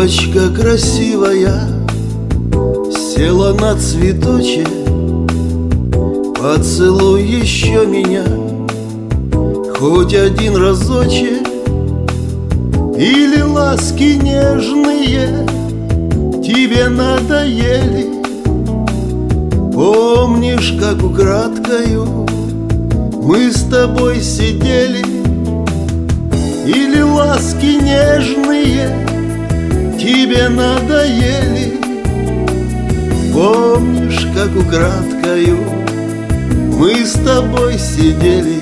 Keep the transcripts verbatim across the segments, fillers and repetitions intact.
Бабочка красивая села на цветочек. Поцелуй еще меня хоть один разочек, или ласки нежные тебе надоели. Помнишь, как украдкою мы с тобой сидели? Или ласки нежные тебе надоели? Помнишь, как украдкою мы с тобой сидели?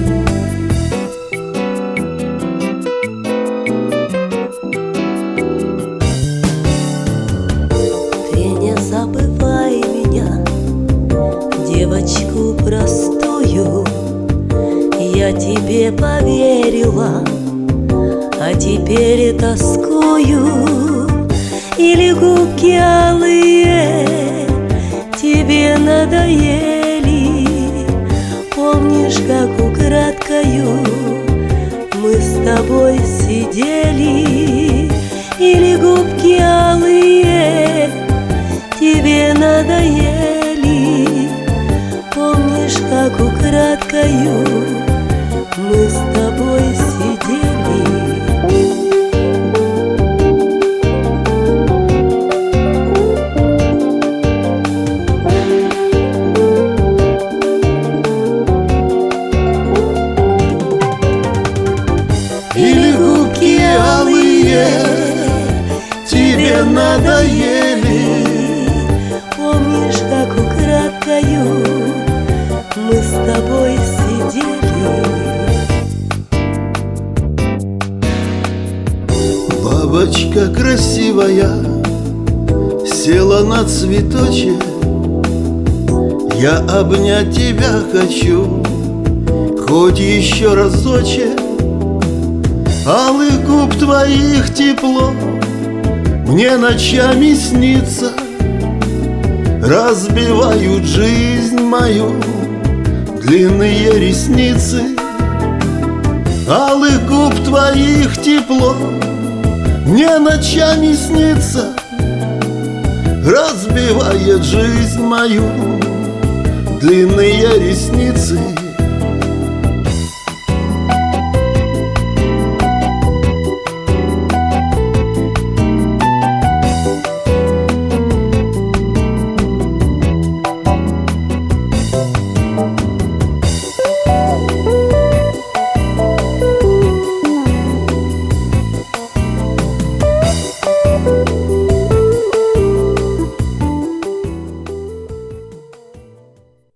Ты не забывай меня, девочку простую. Я тебе поверила, а теперь тоскую. Или губки алые тебе надоели? Помнишь, как украдкою мы с тобой сидели? Или губки алые тебе надоели? Помнишь, как украдкою мы с тобой сидели? Или губки алые тебе надоели? Помнишь, как украдкою мы с тобой сидели? Бабочка красивая села на цветочек. Я обнять тебя хочу хоть еще разочек. Алых губ твоих тепло мне ночами снится, разбивают жизнь мою длинные ресницы. Алых губ твоих тепло мне ночами снится, разбивает жизнь мою длинные ресницы.